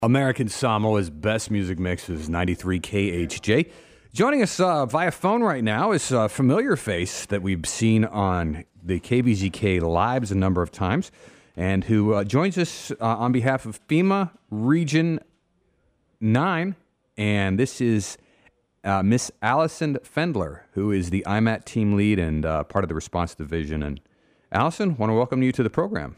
American Samoa's best music mix is 93 KHJ. Joining us via phone right now is a familiar face that we've seen on the KBGK Lives a number of times, and who joins us on behalf of FEMA Region 9. And this is Miss Allison Fendler, who is the IMAT team lead and part of the response division. And Allison, want to welcome you to the program.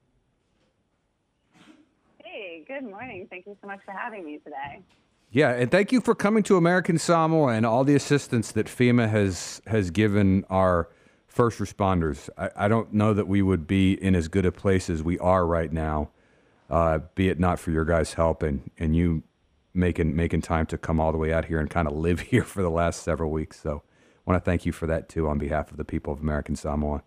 Good morning. Thank you so much for having me today. Yeah, and thank you for coming to American Samoa and all the assistance that FEMA has given our first responders. I don't know that we would be in as good a place as we are right now, be it not for your guys' help and you making time to come all the way out here and kind of live here for the last several weeks. So I want to thank you for that, too, on behalf of the people of American Samoa.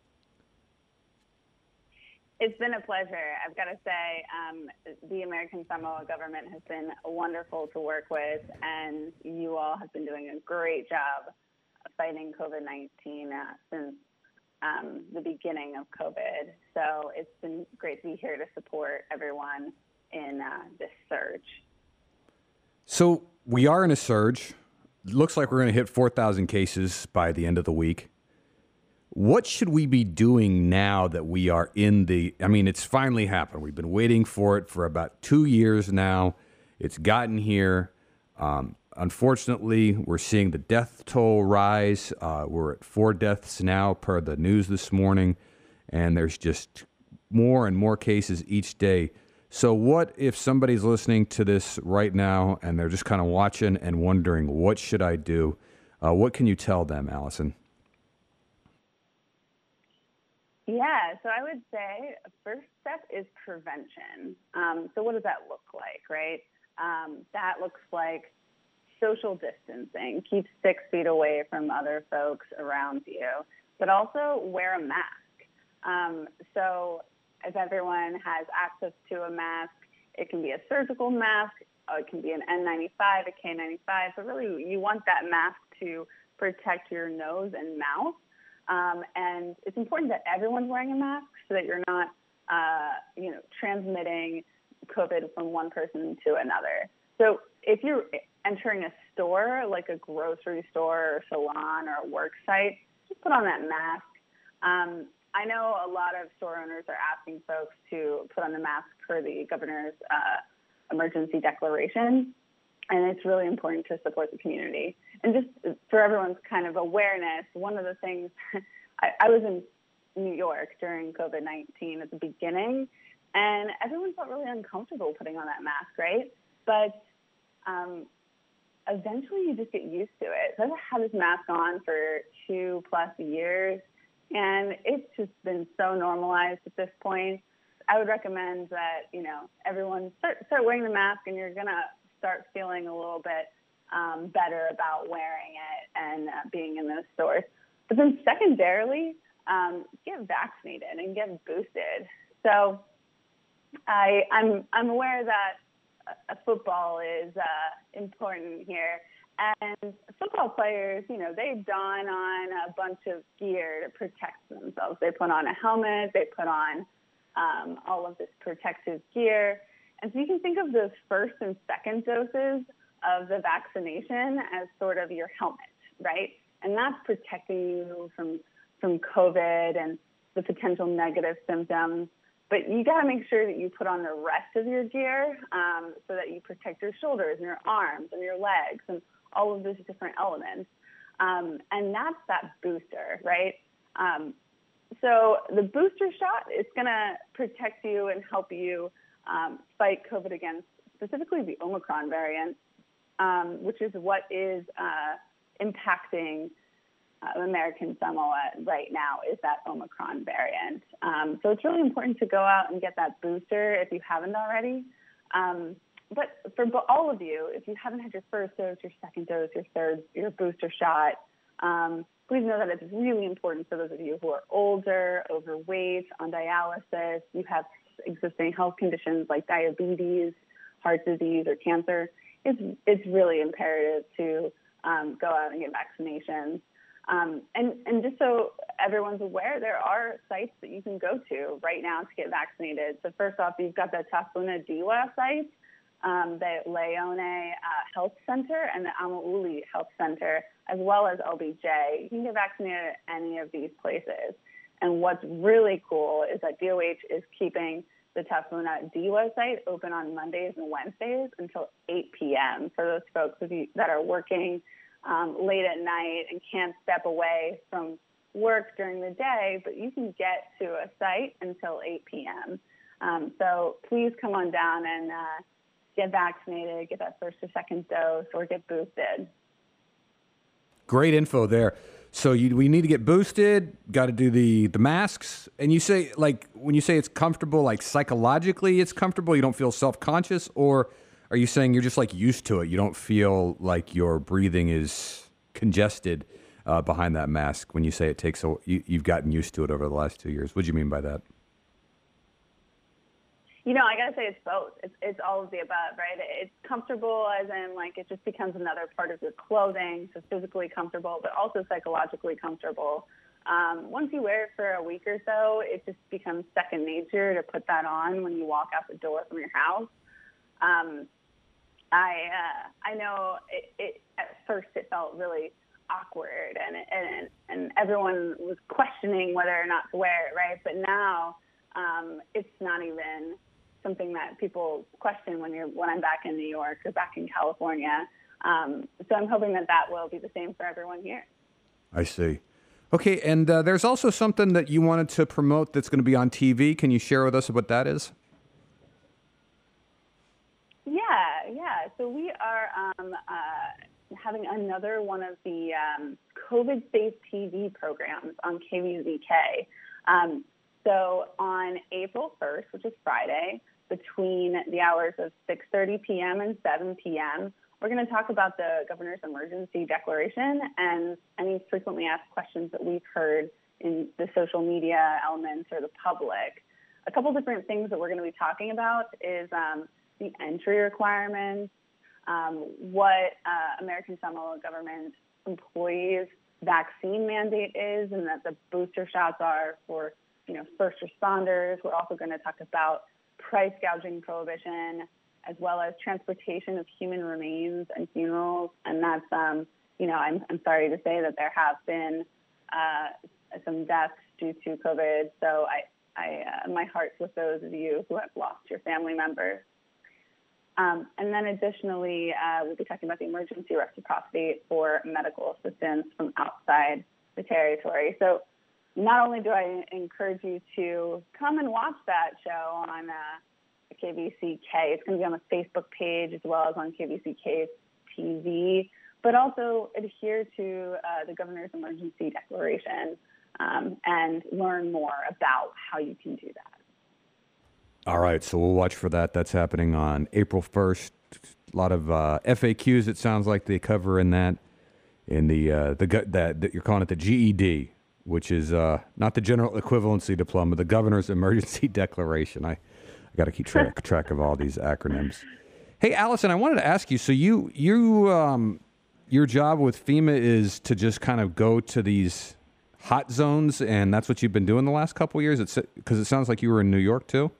It's been a pleasure. I've got to say, the American Samoa government has been wonderful to work with, and you all have been doing a great job fighting COVID-19 since the beginning of COVID. So it's been great to be here to support everyone in this surge. So we are in a surge. Looks like we're going to hit 4,000 cases by the end of the week. What should we be doing now that we are it's finally happened. We've been waiting for it for about 2 years now. It's gotten here. Unfortunately, we're seeing the death toll rise. We're at 4 deaths now per the news this morning, and there's just more and more cases each day. So what if somebody's listening to this right now and they're just kind of watching and wondering, what should I do? What can you tell them, Allison? Yeah, so I would say first step is prevention. So what does that look like, right? That looks like social distancing. Keep 6 feet away from other folks around you, but also wear a mask. So if everyone has access to a mask, it can be a surgical mask, it can be an N95, a K95. So really you want that mask to protect your nose and mouth. And it's important that everyone's wearing a mask so that you're not, transmitting COVID from one person to another. So if you're entering a store, like a grocery store or salon or a work site, just put on that mask. I know a lot of store owners are asking folks to put on the mask per the governor's emergency declaration. And it's really important to support the community. And just for everyone's kind of awareness, one of the things, I was in New York during COVID-19 at the beginning, and everyone felt really uncomfortable putting on that mask, right? But eventually you just get used to it. So I've had this mask on for 2+ years, and it's just been so normalized at this point. I would recommend that, everyone start wearing the mask, and you're going to start feeling a little bit better about wearing it and being in those stores. But then secondarily, get vaccinated and get boosted. So I'm aware that football is important here. And football players, they don on a bunch of gear to protect themselves. They put on a helmet, they put on all of this protective gear. And so you can think of those first and second doses of the vaccination as sort of your helmet, right? And that's protecting you from COVID and the potential negative symptoms. But you got to make sure that you put on the rest of your gear so that you protect your shoulders and your arms and your legs and all of those different elements. And that's that booster, right? So the booster shot is going to protect you and help you fight COVID against specifically the Omicron variant, which is what is impacting American Samoa right now, is that Omicron variant. So it's really important to go out and get that booster if you haven't already. But for all of you, if you haven't had your first dose, your second dose, your third, your booster shot, please know that it's really important for those of you who are older, overweight, on dialysis, you have existing health conditions like diabetes, heart disease, or cancer. It's really imperative to go out and get vaccinations. And just so everyone's aware, there are sites that you can go to right now to get vaccinated. So first off, you've got the Tafuna Diwa site. the Leone Health Center and the Amauli Health Center, as well as LBJ. You can get vaccinated at any of these places. And what's really cool is that DOH is keeping the Tafuna Diwa site open on Mondays and Wednesdays until 8 p.m. for those folks that are working late at night and can't step away from work during the day, but you can get to a site until 8 p.m. So please come on down and get vaccinated, get that first or second dose, or get boosted. Great info there. So we need to get boosted, got to do the masks. And you say, like, when you say it's comfortable, like psychologically it's comfortable, you don't feel self-conscious, or are you saying you're just like used to it? You don't feel like your breathing is congested behind that mask when you say it takes you've gotten used to it over the last 2 years. What do you mean by that? You know, I gotta say it's both. It's all of the above, right? It's comfortable as in like it just becomes another part of your clothing, so physically comfortable, but also psychologically comfortable. Once you wear it for a week or so, it just becomes second nature to put that on when you walk out the door from your house. I know it at first it felt really awkward and everyone was questioning whether or not to wear it, right? But now it's not even something that people question when I'm back in New York or back in California. So I'm hoping that will be the same for everyone here. I see. Okay, and there's also something that you wanted to promote that's going to be on TV. Can you share with us what that is? Yeah. So we are having another one of the COVID-safe TV programs on KVZK. So on April 1st, which is Friday, between the hours of 6:30 p.m. and 7 p.m., we're going to talk about the governor's emergency declaration and any frequently asked questions that we've heard in the social media elements or the public. A couple different things that we're going to be talking about is the entry requirements, what American Samoa government employees' vaccine mandate is, and that the booster shots are for first responders. We're also going to talk about price gouging prohibition, as well as transportation of human remains and funerals. And that's, I'm sorry to say that there have been some deaths due to COVID. So my heart's with those of you who have lost your family members. And then additionally, we'll be talking about the emergency reciprocity for medical assistance from outside the territory. So not only do I encourage you to come and watch that show on KVCK, it's going to be on the Facebook page as well as on KVCK TV, but also adhere to the governor's emergency declaration and learn more about how you can do that. All right, so we'll watch for that. That's happening on April 1st. A lot of FAQs, it sounds like they cover in that, in the you're calling it the GED, which is not the general equivalency diploma, the governor's emergency declaration. I got to keep track of all these acronyms. Hey, Allison, I wanted to ask you, so you your job with FEMA is to just kind of go to these hot zones, and that's what you've been doing the last couple of years? Because it sounds like you were in New York, too?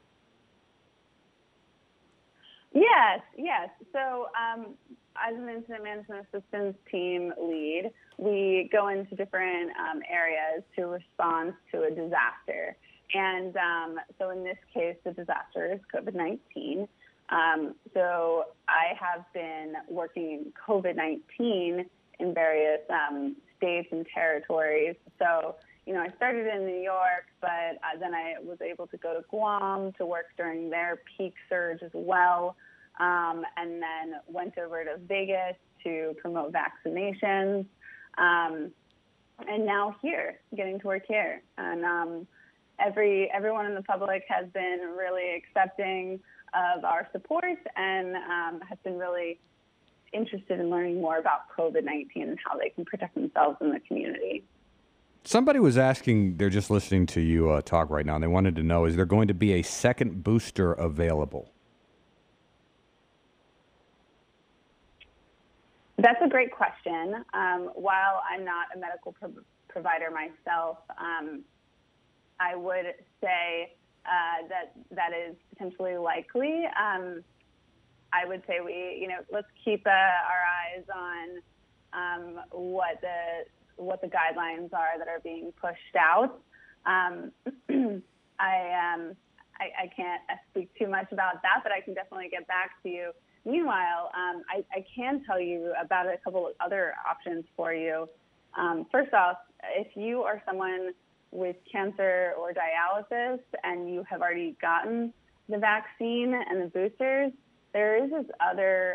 Yes. So as an incident management assistance team lead, we go into different areas to respond to a disaster. And so in this case, the disaster is COVID-19. So I have been working COVID-19 in various states and territories. So, I started in New York, but then I was able to go to Guam to work during their peak surge as well. And then went over to Vegas to promote vaccinations. And now here, getting to work here. And everyone in the public has been really accepting of our support and has been really interested in learning more about COVID-19 and how they can protect themselves in the community. Somebody was asking, they're just listening to you talk right now, and they wanted to know, is there going to be a second booster available? That's a great question. While I'm not a medical provider myself, I would say that is potentially likely. I would say let's keep our eyes on what the guidelines are that are being pushed out. I can't speak too much about that, but I can definitely get back to you. Meanwhile, I can tell you about a couple of other options for you. First off, if you are someone with cancer or dialysis and you have already gotten the vaccine and the boosters, there is this other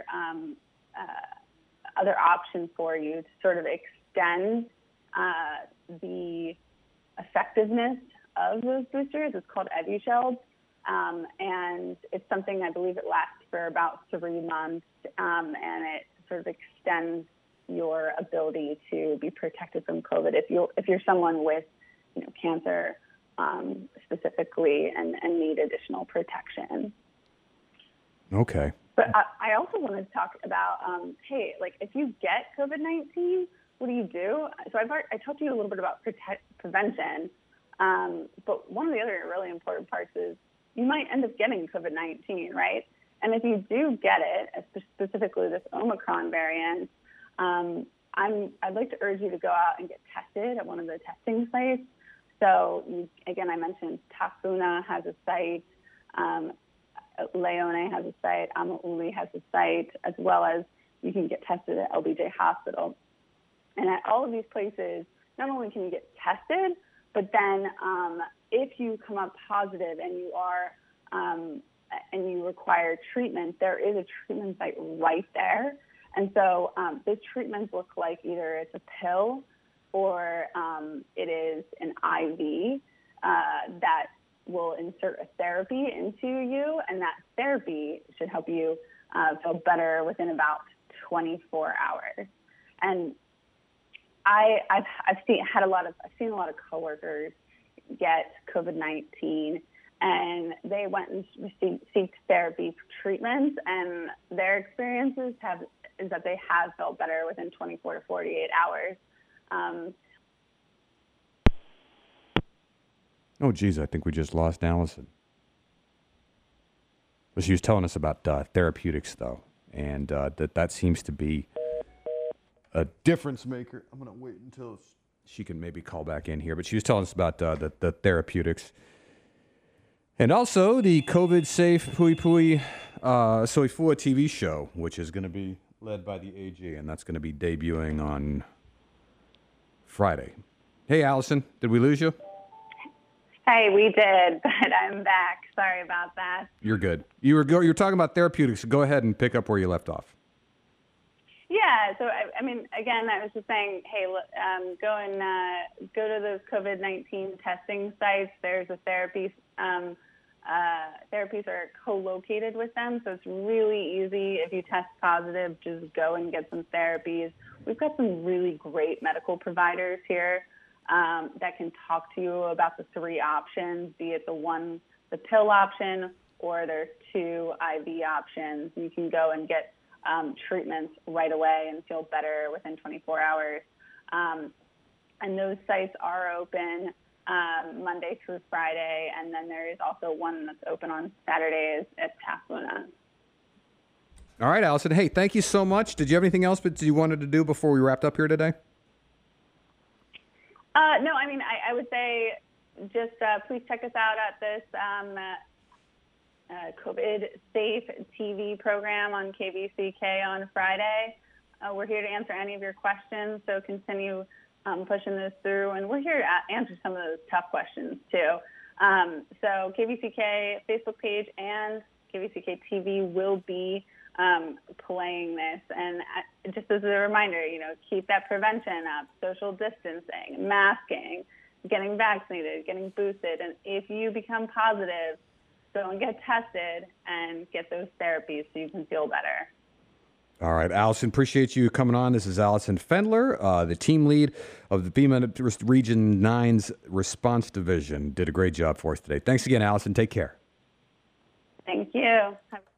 option for you to sort of extend the effectiveness of those boosters. It's called Evusheld, and it's something, I believe it lasts for about 3 months, and it sort of extends your ability to be protected from COVID if you're someone with cancer specifically and need additional protection. Okay. But I also wanted to talk about, if you get COVID-19, what do you do? So I talked to you a little bit about prevention, but one of the other really important parts is you might end up getting COVID-19, right? And if you do get it, specifically this Omicron variant, I'd like to urge you to go out and get tested at one of the testing sites. So again, I mentioned Tafuna has a site, Leone has a site, Amauli has a site, as well as you can get tested at LBJ Hospital. And at all of these places, not only can you get tested, but then if you come up positive and you are and you require treatment, there is a treatment site right there. And so the treatments look like either it's a pill or it is an IV that will insert a therapy into you, and that therapy should help you feel better within about 24 hours. And I've seen a lot of coworkers get COVID-19, and they went and received therapy treatments, and their experiences is that they have felt better within 24 to 48 hours. Oh, geez, I think we just lost Allison. But she was telling us about therapeutics, though, and that seems to be a difference maker. I'm going to wait until she can maybe call back in here. But she was telling us about the therapeutics. And also the COVID-safe Pui Pui Soifua TV show, which is going to be led by the AG, and that's going to be debuting on Friday. Hey, Allison, did we lose you? Hey, we did, but I'm back. Sorry about that. You're good. You were talking about therapeutics, so go ahead and pick up where you left off. Yeah, so I mean, again, I was just saying, hey, go to those COVID-19 testing sites. There's a therapies are co-located with them, so it's really easy. If you test positive, just go and get some therapies. We've got some really great medical providers here that can talk to you about the 3 options, be it the pill option, or there's 2 IV options. You can go and get treatments right away and feel better within 24 hours. And those sites are open Monday through Friday, and then there is also one that's open on Saturdays at Tafuna. All right, Allison. Hey, thank you so much. Did you have anything else that you wanted to do before we wrapped up here today? No, I mean, I would say just please check us out at this COVID Safe TV program on KVCK on Friday. We're here to answer any of your questions, so continue pushing this through. And we're here to answer some of those tough questions, too. So KVCK Facebook page and KVCK TV will be playing this. And just as a reminder, keep that prevention up, social distancing, masking, getting vaccinated, getting boosted. And if you become positive, go and get tested and get those therapies so you can feel better. All right, Allison, appreciate you coming on. This is Allison Fendler, the team lead of the FEMA Region 9's Response Division. Did a great job for us today. Thanks again, Allison. Take care. Thank you.